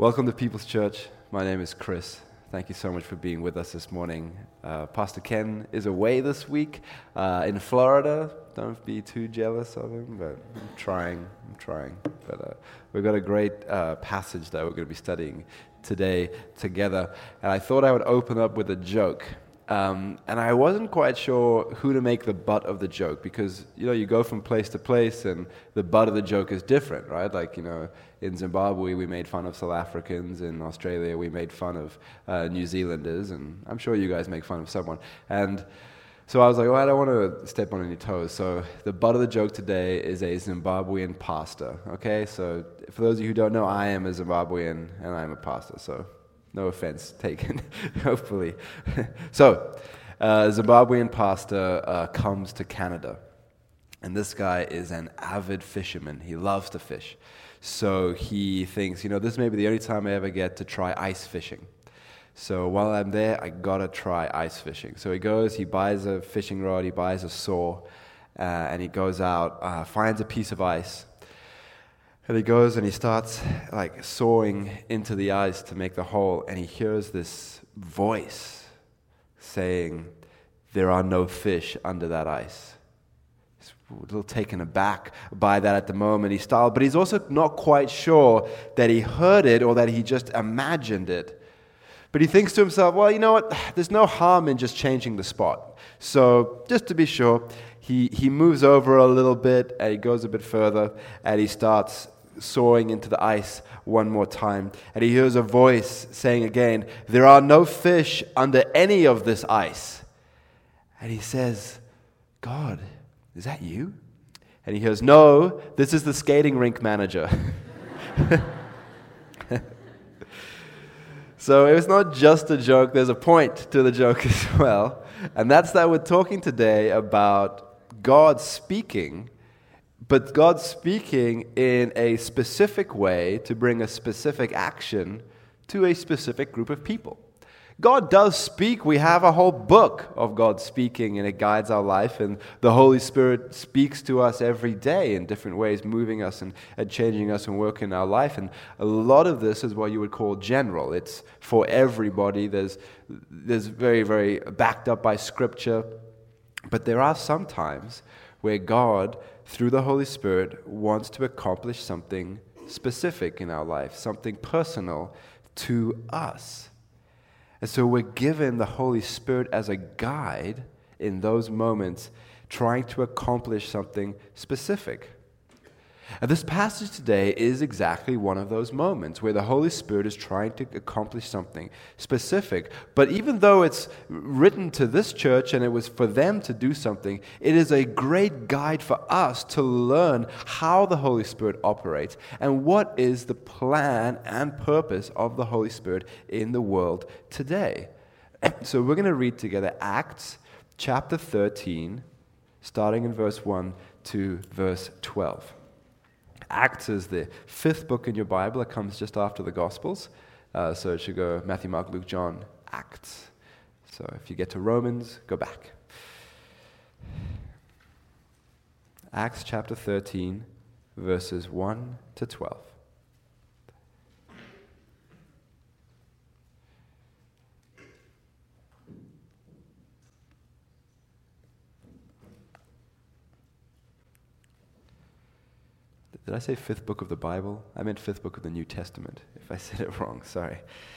Welcome to People's Church. My name is Chris. Thank you so much for being with us this morning. Pastor Ken is away this week in Florida. Don't be too jealous of him, but I'm trying. But we've got a great passage that we're going to be studying today together. And I thought I would open up with a joke. And I wasn't quite sure who to make the butt of the joke because, you go from place to place and the butt of the joke is different, right? Like, in Zimbabwe we made fun of South Africans. In Australia we made fun of New Zealanders. And I'm sure you guys make fun of someone. And so I was like, I don't want to step on any toes. So the butt of the joke today is a Zimbabwean pastor, okay? So for those of you who don't know, I am a Zimbabwean and I'm a pastor, so no offense taken, hopefully. So, Zimbabwean pastor comes to Canada. And this guy is an avid fisherman. He loves to fish. So he thinks, this may be the only time I ever get to try ice fishing. So while I'm there, I gotta try ice fishing. So he goes, he buys a fishing rod, he buys a saw, and he goes out, finds a piece of ice. And he goes and he starts sawing into the ice to make the hole, and he hears this voice saying, "There are no fish under that ice." He's a little taken aback by that at the moment. But he's also not quite sure that he heard it or that he just imagined it. But he thinks to himself, well, you know what? There's no harm in just changing the spot. So just to be sure, he moves over a little bit, and he goes a bit further, and he starts sawing into the ice one more time. And he hears a voice saying again, "There are no fish under any of this ice." And he says, "God, is that you?" And he hears, "No, this is the skating rink manager." So it was not just a joke, there's a point to the joke as well. And that's that we're talking today about God speaking, but God speaking in a specific way to bring a specific action to a specific group of people. God does speak. We have a whole book of God speaking, and it guides our life, and the Holy Spirit speaks to us every day in different ways, moving us and changing us and working in our life. And a lot of this is what you would call general. It's for everybody. There's very, very backed up by Scripture. But there are some times where God, through the Holy Spirit, wants to accomplish something specific in our life, something personal to us. And so we're given the Holy Spirit as a guide in those moments, trying to accomplish something specific. And this passage today is exactly one of those moments where the Holy Spirit is trying to accomplish something specific. But even though it's written to this church and it was for them to do something, it is a great guide for us to learn how the Holy Spirit operates and what is the plan and purpose of the Holy Spirit in the world today. So we're going to read together Acts chapter 13, starting in verse 1 to verse 12. Acts is the fifth book in your Bible. It comes just after the Gospels. So it should go Matthew, Mark, Luke, John, Acts. So if you get to Romans, go back. Acts chapter 13, verses 1 to 12. Did I say fifth book of the Bible? I meant fifth book of the New Testament, if I said it wrong, sorry.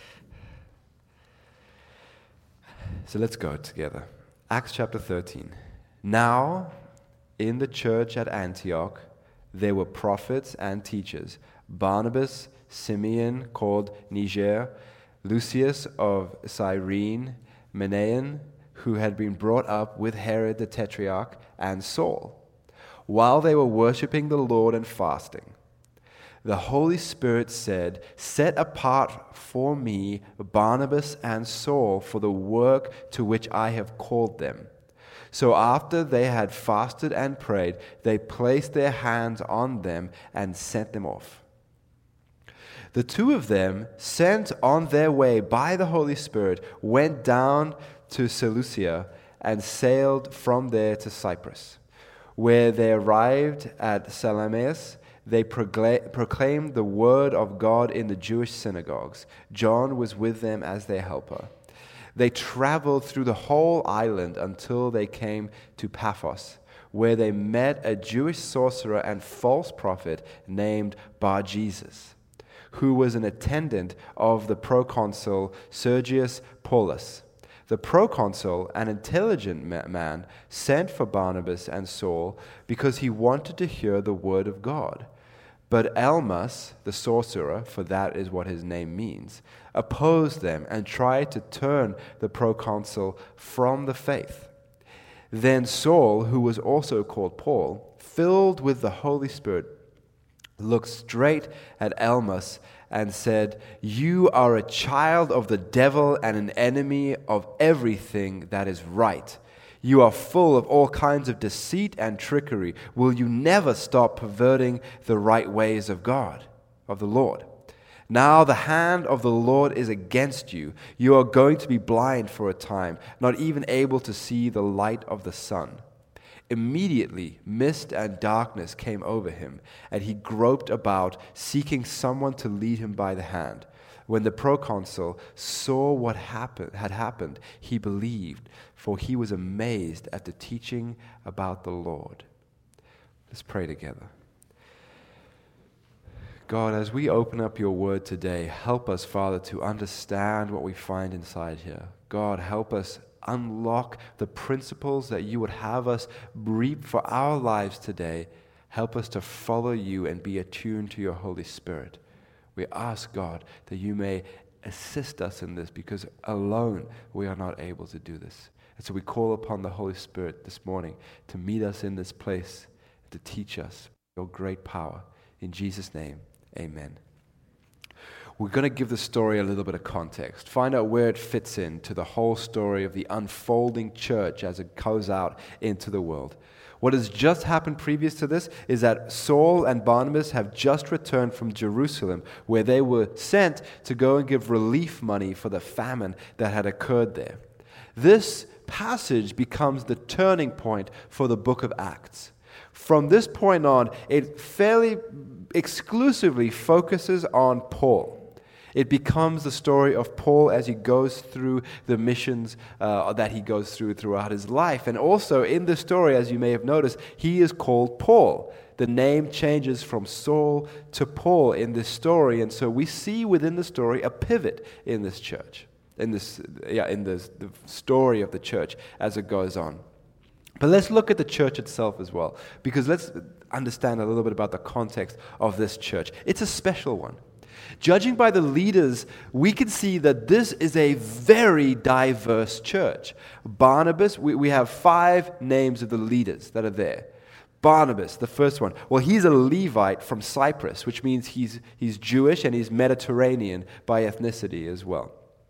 So let's go together. Acts chapter 13. Now, in the church at Antioch, there were prophets and teachers, Barnabas, Simeon, called Niger, Lucius of Cyrene, Manaen, who had been brought up with Herod the Tetrarch, and Saul. While they were worshiping the Lord and fasting, the Holy Spirit said, "Set apart for me Barnabas and Saul for the work to which I have called them." So after they had fasted and prayed, they placed their hands on them and sent them off. The two of them, sent on their way by the Holy Spirit, went down to Seleucia and sailed from there to Cyprus. Where they arrived at Salamis, they proclaimed the word of God in the Jewish synagogues. John was with them as their helper. They traveled through the whole island until they came to Paphos, where they met a Jewish sorcerer and false prophet named Bar-Jesus, who was an attendant of the proconsul Sergius Paulus. The proconsul, an intelligent man, sent for Barnabas and Saul because he wanted to hear the word of God. But Almas, the sorcerer, for that is what his name means, opposed them and tried to turn the proconsul from the faith. Then Saul, who was also called Paul, filled with the Holy Spirit, looked straight at Almas and said, "You are a child of the devil and an enemy of everything that is right. You are full of all kinds of deceit and trickery. Will you never stop perverting the right ways of God, of the Lord? Now the hand of the Lord is against you. You are going to be blind for a time, not even able to see the light of the sun." Immediately, mist and darkness came over him, and he groped about, seeking someone to lead him by the hand. When the proconsul saw what had happened, he believed, for he was amazed at the teaching about the Lord. Let's pray together. God, as we open up your word today, help us, Father, to understand what we find inside here. God, help us unlock the principles that you would have us reap for our lives today. Help us to follow you and be attuned to your Holy Spirit. We ask, God, that you may assist us in this, because alone we are not able to do this. And so we call upon the Holy Spirit this morning to meet us in this place, to teach us your great power. In Jesus' name, amen. We're going to give the story a little bit of context, find out where it fits into the whole story of the unfolding church as it goes out into the world. What has just happened previous to this is that Saul and Barnabas have just returned from Jerusalem, where they were sent to go and give relief money for the famine that had occurred there. This passage becomes the turning point for the book of Acts. From this point on, it fairly exclusively focuses on Paul. It becomes the story of Paul as he goes through the missions that he goes through throughout his life. And also in the story, as you may have noticed, he is called Paul. The name changes from Saul to Paul in this story. And so we see within the story a pivot in this church, in the story of the church as it goes on. But let's look at the church itself as well, because let's understand a little bit about the context of this church. It's a special one. Judging by the leaders, we can see that this is a very diverse church. Barnabas, we have 5 names of the leaders that are there. Barnabas, the first one. Well, he's a Levite from Cyprus, which means he's Jewish and he's Mediterranean by ethnicity as well.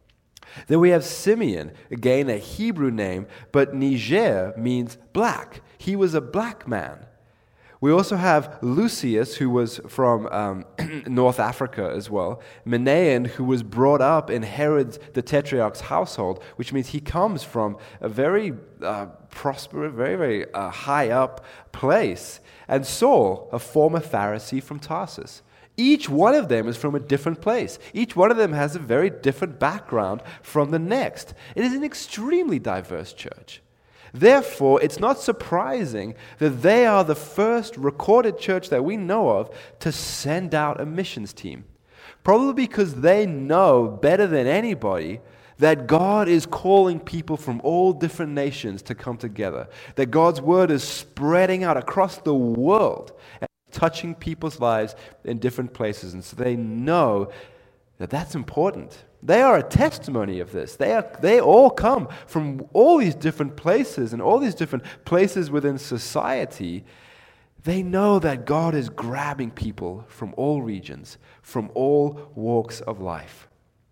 Then we have Simeon, again a Hebrew name, but Niger means black. He was a black man. We also have Lucius, who was from North Africa as well. Manaen, who was brought up in Herod the Tetrarch's household, which means he comes from a very prosperous, very, very high up place. And Saul, a former Pharisee from Tarsus. Each one of them is from a different place. Each one of them has a very different background from the next. It is an extremely diverse church. Therefore, it's not surprising that they are the first recorded church that we know of to send out a missions team. Probably because they know better than anybody that God is calling people from all different nations to come together. That God's word is spreading out across the world and touching people's lives in different places. And so they know that that's important. They are a testimony of this. They all come from all these different places and all these different places within society. They know that God is grabbing people from all regions, from all walks of life.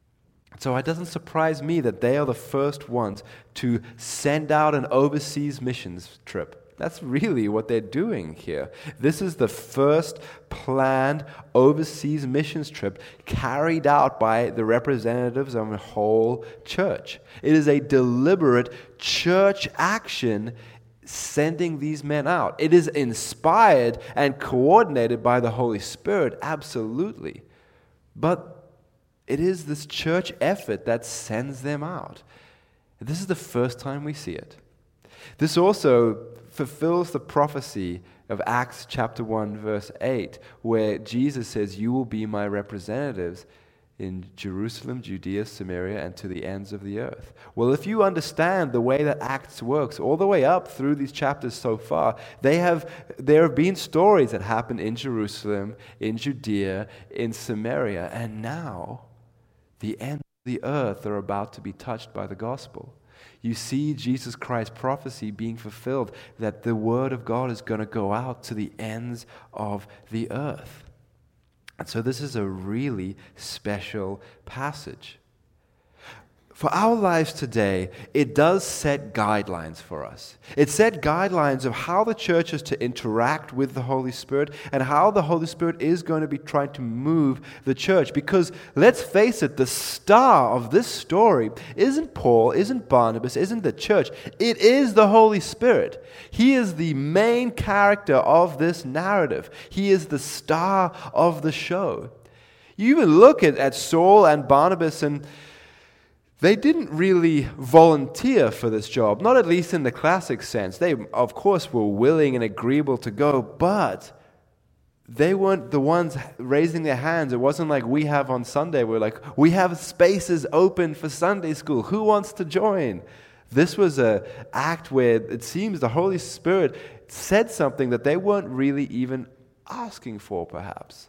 So it doesn't surprise me that they are the first ones to send out an overseas missions trip. That's really what they're doing here. This is the first planned overseas missions trip carried out by the representatives of the whole church. It is a deliberate church action sending these men out. It is inspired and coordinated by the Holy Spirit, absolutely. But it is this church effort that sends them out. This is the first time we see it. This also fulfills the prophecy of Acts chapter 1, verse 8, where Jesus says, "You will be my representatives in Jerusalem, Judea, Samaria, and to the ends of the earth." Well, if you understand the way that Acts works, all the way up through these chapters so far, there have been stories that happened in Jerusalem, in Judea, in Samaria, and now the ends of the earth are about to be touched by the gospel. You see Jesus Christ's prophecy being fulfilled, that the word of God is going to go out to the ends of the earth. And so this is a really special passage. For our lives today, it does set guidelines for us. It set guidelines of how the church is to interact with the Holy Spirit and how the Holy Spirit is going to be trying to move the church. Because let's face it, the star of this story isn't Paul, isn't Barnabas, isn't the church. It is the Holy Spirit. He is the main character of this narrative. He is the star of the show. You even look at Saul and Barnabas, and they didn't really volunteer for this job, not at least in the classic sense. They, of course, were willing and agreeable to go, but they weren't the ones raising their hands. It wasn't like we have on Sunday. We're like, we have spaces open for Sunday school. Who wants to join? This was an act where it seems the Holy Spirit said something that they weren't really even asking for, perhaps.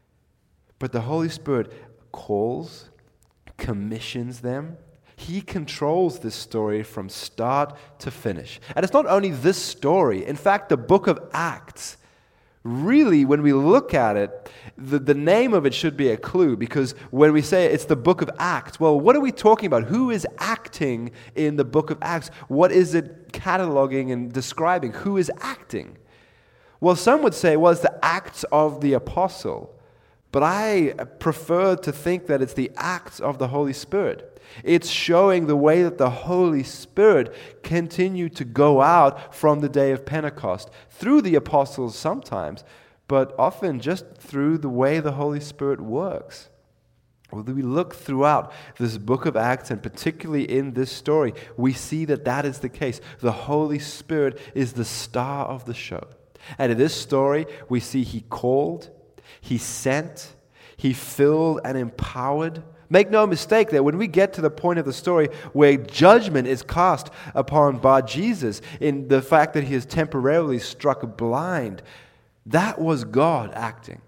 But the Holy Spirit calls, commissions them. He controls this story from start to finish. And it's not only this story. In fact, the book of Acts, really, when we look at it, the name of it should be a clue, because when we say it's the book of Acts, well, what are we talking about? Who is acting in the book of Acts? What is it cataloging and describing? Who is acting? Well, some would say, well, it's the Acts of the Apostle. But I prefer to think that it's the acts of the Holy Spirit. It's showing the way that the Holy Spirit continued to go out from the day of Pentecost, through the apostles sometimes, but often just through the way the Holy Spirit works. When we look throughout this book of Acts, and particularly in this story, we see that that is the case. The Holy Spirit is the star of the show. And in this story, we see He called, He sent, He filled and empowered. Make no mistake that when we get to the point of the story where judgment is cast upon Bar-Jesus in the fact that he is temporarily struck blind, that was God acting.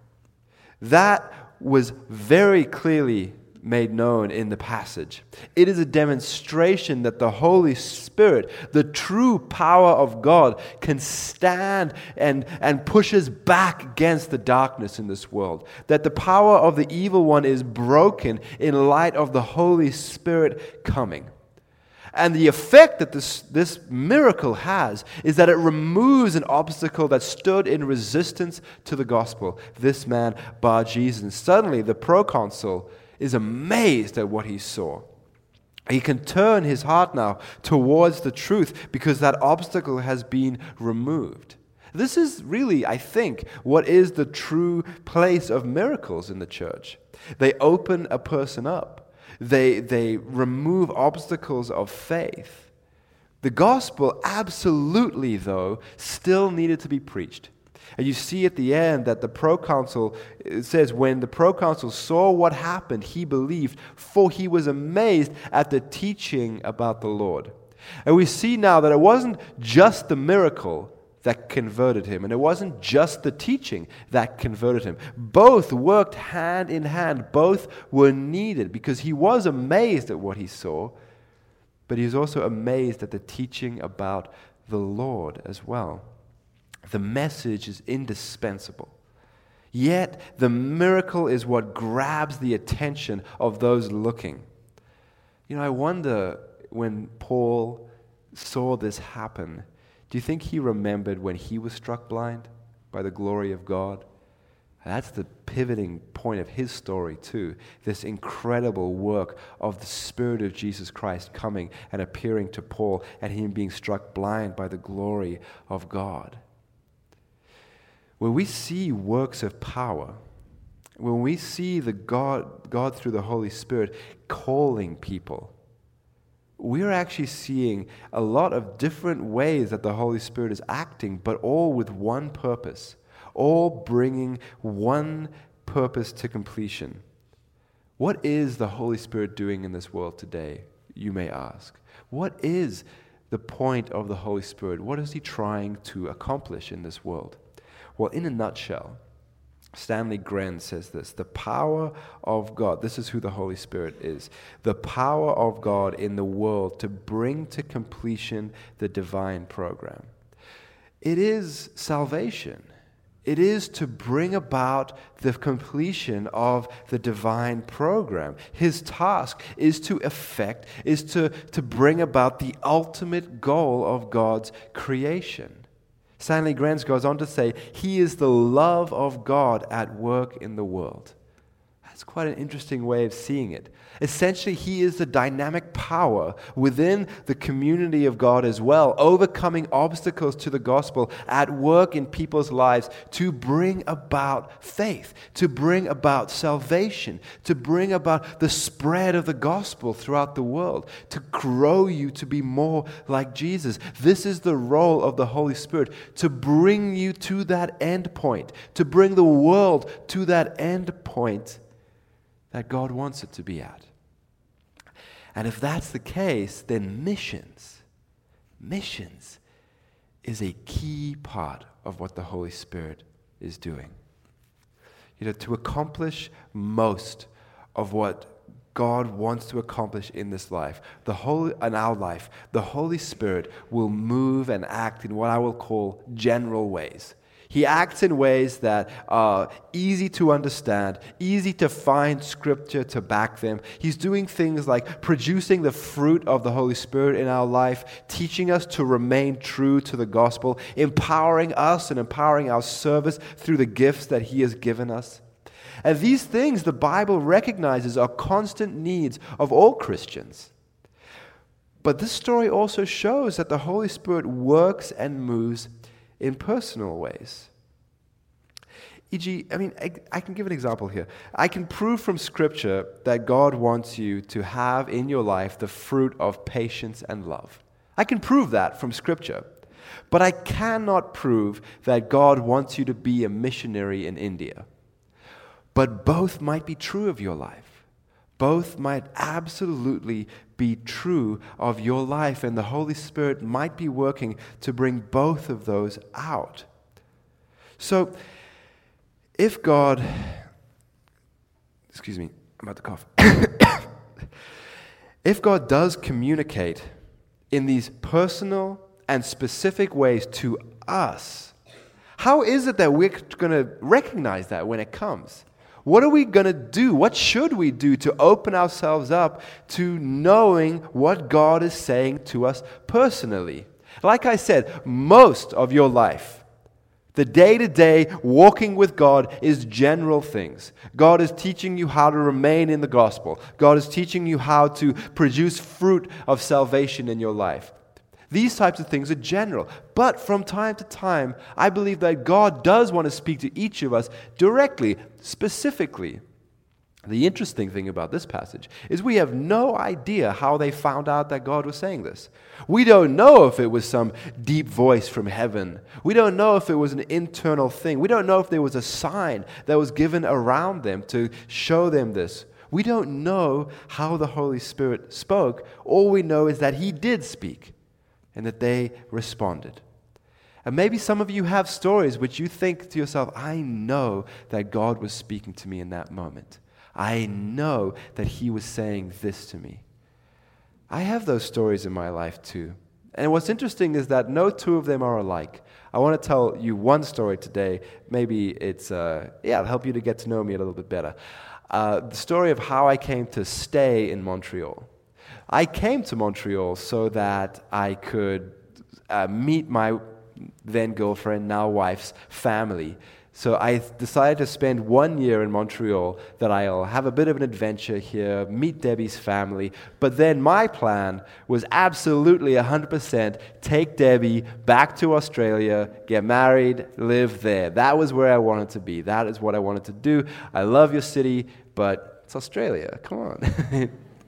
That was very clearly made known in the passage. It is a demonstration that the Holy Spirit, the true power of God, can stand and pushes back against the darkness in this world. That the power of the evil one is broken in light of the Holy Spirit coming. And the effect that this miracle has is that it removes an obstacle that stood in resistance to the gospel. This man, Bar-Jesus. And suddenly the proconsul is amazed at what he saw. He can turn his heart now towards the truth because that obstacle has been removed. This is really, I think, what is the true place of miracles in the church. They open a person up. They remove obstacles of faith. The gospel absolutely, though, still needed to be preached. And you see at the end that the proconsul, it says, when the proconsul saw what happened, he believed, for he was amazed at the teaching about the Lord. And we see now that it wasn't just the miracle that converted him, and it wasn't just the teaching that converted him. Both worked hand in hand. Both were needed, because he was amazed at what he saw, but he was also amazed at the teaching about the Lord as well. The message is indispensable. Yet the miracle is what grabs the attention of those looking. You know, I wonder, when Paul saw this happen, do you think he remembered when he was struck blind by the glory of God? That's the pivoting point of his story too. This incredible work of the Spirit of Jesus Christ coming and appearing to Paul and him being struck blind by the glory of God. When we see works of power, when we see the God through the Holy Spirit calling people, we are actually seeing a lot of different ways that the Holy Spirit is acting, but all with one purpose. All bringing one purpose to completion. What is the Holy Spirit doing in this world today, you may ask? What is the point of the Holy Spirit? What is he trying to accomplish in this world? Well, in a nutshell, Stanley Gren says this: the power of God, this is who the Holy Spirit is, the power of God in the world to bring to completion the divine program. It is salvation. It is to bring about the completion of the divine program. His task is to bring about the ultimate goal of God's creation. Stanley Gren goes on to say, he is the love of God at work in the world. That's quite an interesting way of seeing it. Essentially, he is the dynamic power within the community of God as well, overcoming obstacles to the gospel at work in people's lives to bring about faith, to bring about salvation, to bring about the spread of the gospel throughout the world, to grow you to be more like Jesus. This is the role of the Holy Spirit, to bring you to that end point, to bring the world to that end point that God wants it to be at. And if that's the case, then missions is a key part of what the Holy Spirit is doing. To accomplish most of what God wants to accomplish in this life, in our life, the Holy Spirit will move and act in what I will call general ways. He acts in ways that are easy to understand, easy to find scripture to back them. He's doing things like producing the fruit of the Holy Spirit in our life, teaching us to remain true to the gospel, empowering us and empowering our service through the gifts that He has given us. And these things the Bible recognizes are constant needs of all Christians. But this story also shows that the Holy Spirit works and moves in personal ways. E.g., I can give an example here. I can prove from Scripture that God wants you to have in your life the fruit of patience and love. I can prove that from Scripture. But I cannot prove that God wants you to be a missionary in India. But both might be true of your life. Both might absolutely be true of your life, and the Holy Spirit might be working to bring both of those out. So, if God, I'm about to cough. If God does communicate in these personal and specific ways to us, how is it that we're going to recognize that when it comes? What are we going to do? What should we do to open ourselves up to knowing what God is saying to us personally? Like I said, most of your life, the day-to-day walking with God is general things. God is teaching you how to remain in the gospel. God is teaching you how to produce fruit of salvation in your life. These types of things are general. But from time to time, I believe that God does want to speak to each of us directly, specifically. The interesting thing about this passage is we have no idea how they found out that God was saying this. We don't know if it was some deep voice from heaven. We don't know if it was an internal thing. We don't know if there was a sign that was given around them to show them this. We don't know how the Holy Spirit spoke. All we know is that He did speak, and that they responded. And maybe some of you have stories which you think to yourself, I know that God was speaking to me in that moment. I know that He was saying this to me. I have those stories in my life too. And what's interesting is that no two of them are alike. I want to tell you one story today. Maybe it'll help you to get to know me a little bit better. The story of how I came to stay in Montreal. I came to Montreal so that I could meet my then girlfriend, now wife's family. So I decided to spend 1 year in Montreal, that I'll have a bit of an adventure here, meet Debbie's family. But then my plan was absolutely 100% take Debbie back to Australia, get married, live there. That was where I wanted to be. That is what I wanted to do. I love your city, but it's Australia. Come on.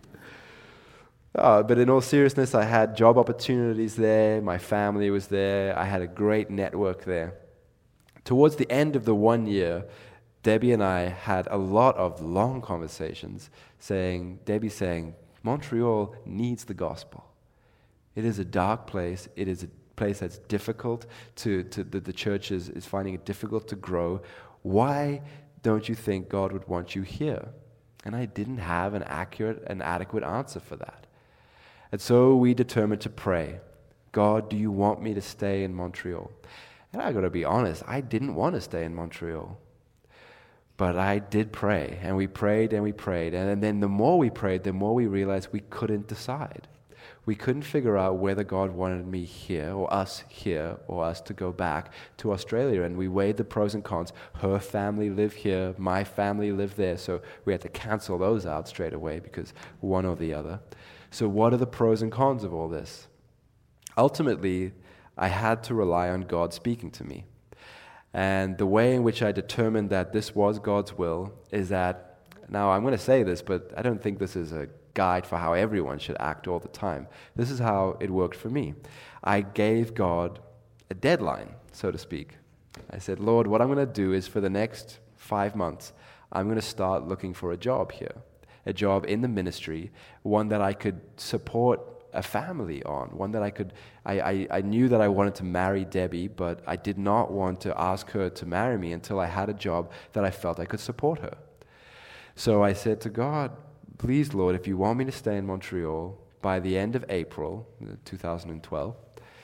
But in all seriousness, I had job opportunities there. My family was there. I had a great network there. Towards the end of the 1 year, Debbie and I had a lot of long conversations Debbie saying, Montreal needs the gospel. It is a dark place. It is a place that's difficult the church is finding it difficult to grow. Why don't you think God would want you here? And I didn't have an accurate and adequate answer for that. And so we determined to pray. God, do you want me to stay in Montreal? And I got to be honest, I didn't want to stay in Montreal. But I did pray, and we prayed, and we prayed. And then the more we prayed, the more we realized we couldn't decide. We couldn't figure out whether God wanted me here, or us to go back to Australia. And we weighed the pros and cons. Her family lived here, my family lived there. So we had to cancel those out straight away because one or the other. So what are the pros and cons of all this? Ultimately, I had to rely on God speaking to me. And the way in which I determined that this was God's will is that, now I'm going to say this, but I don't think this is a guide for how everyone should act all the time. This is how it worked for me. I gave God a deadline, so to speak. I said, Lord, what I'm going to do is for the next 5 months, I'm going to start looking for a job here, a job in the ministry, one that I could support a family on, one that I knew that I wanted to marry Debbie, but I did not want to ask her to marry me until I had a job that I felt I could support her. So I said to God, please, Lord, if you want me to stay in Montreal by the end of April 2012,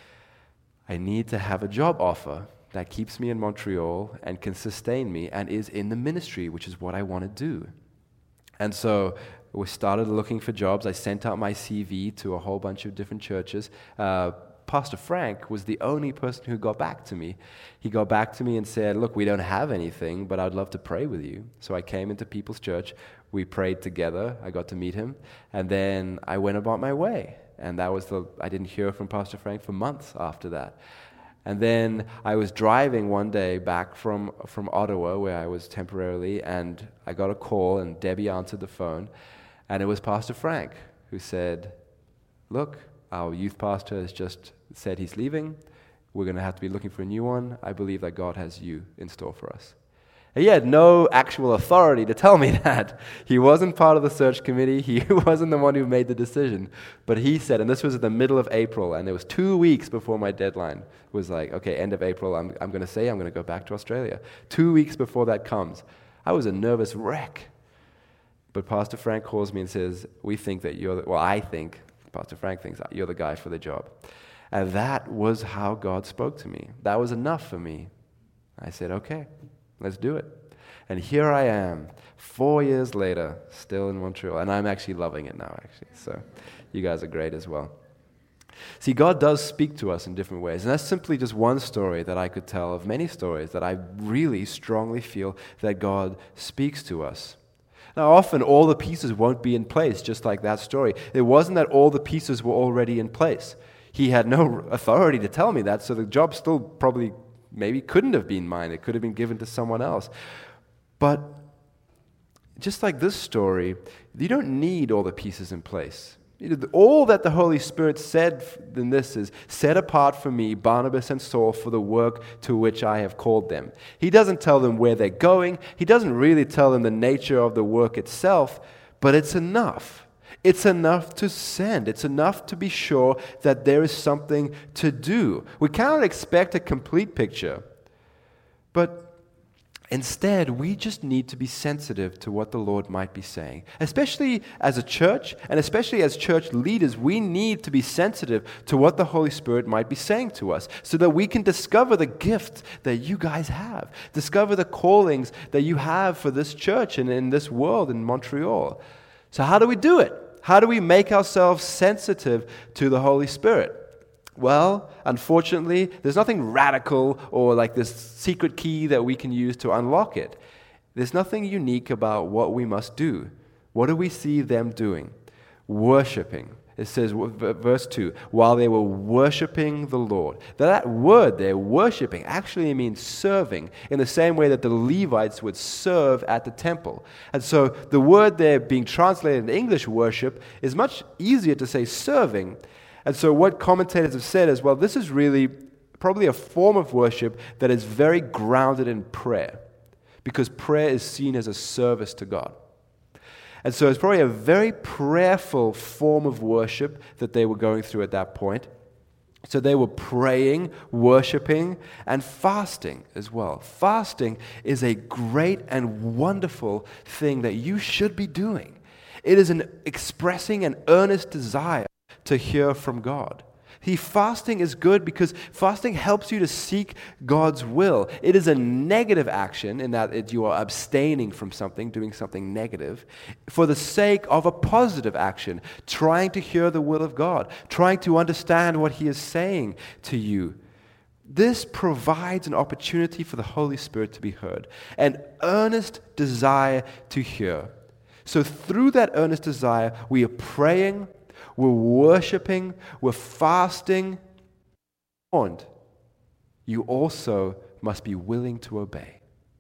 I need to have a job offer that keeps me in Montreal and can sustain me and is in the ministry, which is what I want to do. And so we started looking for jobs. I sent out my CV to a whole bunch of different churches. Pastor Frank was the only person who got back to me. He got back to me and said, look, we don't have anything, but I'd love to pray with you. So I came into People's Church. We prayed together. I got to meet him. And then I went about my way. And I didn't hear from Pastor Frank for months after that. And then I was driving one day back from Ottawa, where I was temporarily, and I got a call, and Debbie answered the phone. And it was Pastor Frank who said, look, our youth pastor has just said he's leaving. We're going to have to be looking for a new one. I believe that God has you in store for us. And he had no actual authority to tell me that. He wasn't part of the search committee. He wasn't the one who made the decision. But he said, and this was at the middle of April, and it was 2 weeks before my deadline. It was like, okay, end of April, I'm going to go back to Australia. 2 weeks before that comes. I was a nervous wreck. But Pastor Frank calls me and says, I think, Pastor Frank thinks you're the guy for the job. And that was how God spoke to me. That was enough for me. I said, okay, let's do it. And here I am, 4 years later, still in Montreal. And I'm actually loving it now, actually. So you guys are great as well. See, God does speak to us in different ways. And that's simply just one story that I could tell of many stories that I really strongly feel that God speaks to us. Now, often all the pieces won't be in place, just like that story. It wasn't that all the pieces were already in place. He had no authority to tell me that, so the job still probably maybe couldn't have been mine. It could have been given to someone else. But just like this story, you don't need all the pieces in place. All that the Holy Spirit said in this is, set apart for me Barnabas and Saul for the work to which I have called them. He doesn't tell them where they're going. He doesn't really tell them the nature of the work itself, but it's enough. It's enough to send. It's enough to be sure that there is something to do. We cannot expect a complete picture, but instead, we just need to be sensitive to what the Lord might be saying. Especially as a church, and especially as church leaders, we need to be sensitive to what the Holy Spirit might be saying to us so that we can discover the gift that you guys have, discover the callings that you have for this church and in this world in Montreal. So how do we do it? How do we make ourselves sensitive to the Holy Spirit? Well, unfortunately, there's nothing radical or like this secret key that we can use to unlock it. There's nothing unique about what we must do. What do we see them doing? Worshipping. It says, verse 2, while they were worshiping the Lord. That word there, worshiping, actually means serving in the same way that the Levites would serve at the temple. And so the word there being translated in English, worship, is much easier to say serving. And so what commentators have said is, well, this is really probably a form of worship that is very grounded in prayer, because prayer is seen as a service to God. And so it's probably a very prayerful form of worship that they were going through at that point. So they were praying, worshiping, and fasting as well. Fasting is a great and wonderful thing that you should be doing. It is expressing an earnest desire to hear from God. Fasting is good because fasting helps you to seek God's will. It is a negative action in that you are abstaining from something, doing something negative, for the sake of a positive action, trying to hear the will of God, trying to understand what He is saying to you. This provides an opportunity for the Holy Spirit to be heard, an earnest desire to hear. So through that earnest desire, we are praying, we're worshiping, we're fasting, and you also must be willing to obey.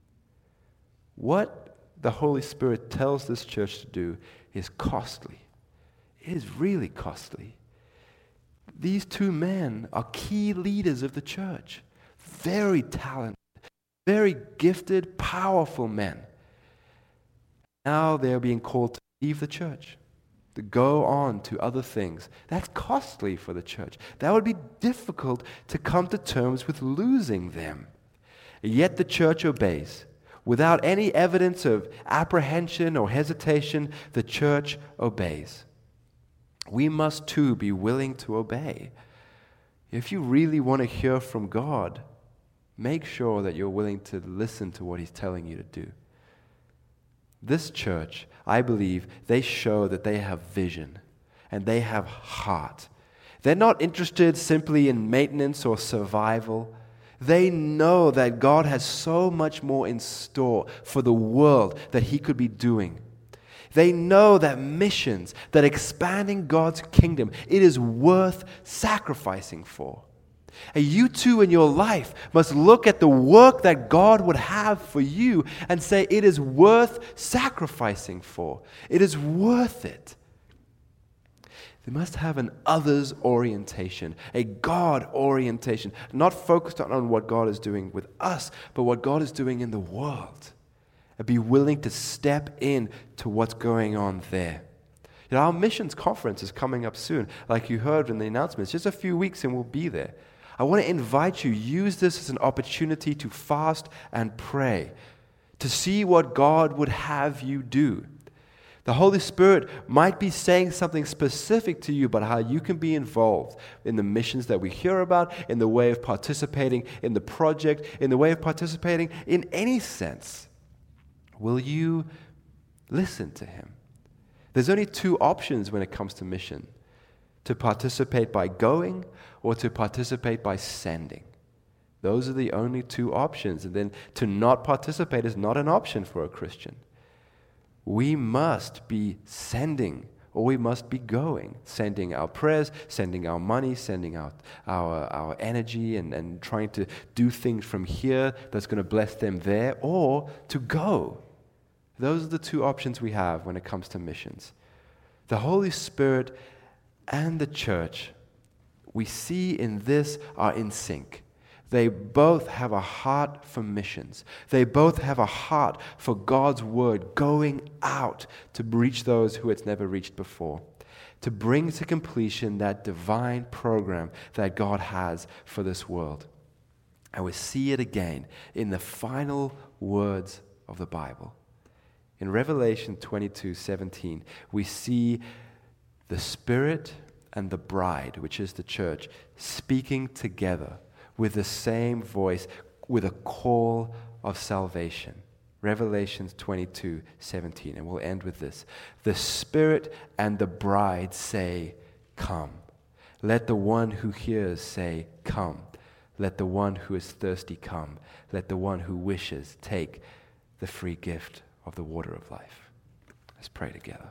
What the Holy Spirit tells this church to do is costly. It is really costly. These two men are key leaders of the church, very talented, very gifted, powerful men. Now they're being called to leave the church, to go on to other things. That's costly for the church. That would be difficult to come to terms with losing them. Yet the church obeys. Without any evidence of apprehension or hesitation, the church obeys. We must too be willing to obey. If you really want to hear from God, make sure that you're willing to listen to what He's telling you to do. This church, I believe, they show that they have vision and they have heart. They're not interested simply in maintenance or survival. They know that God has so much more in store for the world that He could be doing. They know that missions, that expanding God's kingdom, it is worth sacrificing for. And you too in your life must look at the work that God would have for you and say it is worth sacrificing for. It is worth it. They must have an others orientation, a God orientation, not focused on what God is doing with us, but what God is doing in the world. And be willing to step in to what's going on there. You know, our missions conference is coming up soon. Like you heard in the announcements, just a few weeks and we'll be there. I want to invite you, use this as an opportunity to fast and pray, to see what God would have you do. The Holy Spirit might be saying something specific to you about how you can be involved in the missions that we hear about, in the way of participating in the project, in the way of participating in any sense. Will you listen to Him? There's only two options when it comes to mission: to participate by going or to participate by sending. Those are the only two options. And then to not participate is not an option for a Christian. We must be sending, or we must be going, sending our prayers, sending our money, sending out our energy, and trying to do things from here that's going to bless them there, or to go. Those are the two options we have when it comes to missions. The Holy Spirit and the church, we see in this, are in sync. They both have a heart for missions. They both have a heart for God's word going out to reach those who it's never reached before, to bring to completion that divine program that God has for this world. And we see it again in the final words of the Bible. In Revelation 22:17, we see the Spirit and the bride, which is the church, speaking together with the same voice, with a call of salvation. Revelation 22:17, and we'll end with this. The Spirit and the bride say, "Come." Let the one who hears say, come. Let the one who is thirsty come. Let the one who wishes take the free gift of the water of life. Let's pray together.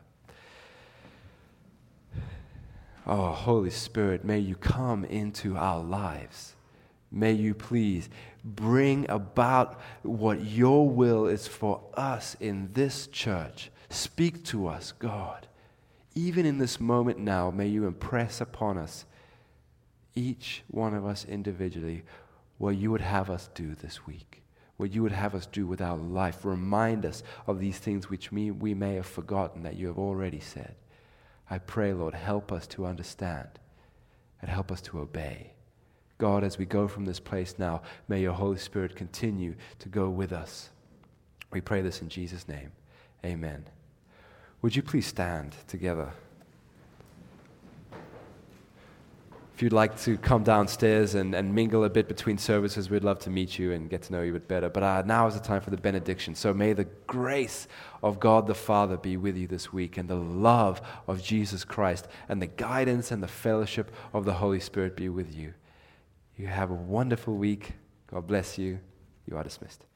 Oh, Holy Spirit, may you come into our lives. May you please bring about what your will is for us in this church. Speak to us, God. Even in this moment now, may you impress upon us, each one of us individually, what you would have us do this week, what you would have us do with our life. Remind us of these things which we may have forgotten that you have already said. I pray, Lord, help us to understand and help us to obey. God, as we go from this place now, may your Holy Spirit continue to go with us. We pray this in Jesus' name. Amen. Would you please stand together? If you'd like to come downstairs and mingle a bit between services, we'd love to meet you and get to know you a bit better. But now is the time for the benediction. So may the grace of God the Father be with you this week, and the love of Jesus Christ, and the guidance and the fellowship of the Holy Spirit be with you. You have a wonderful week. God bless you. You are dismissed.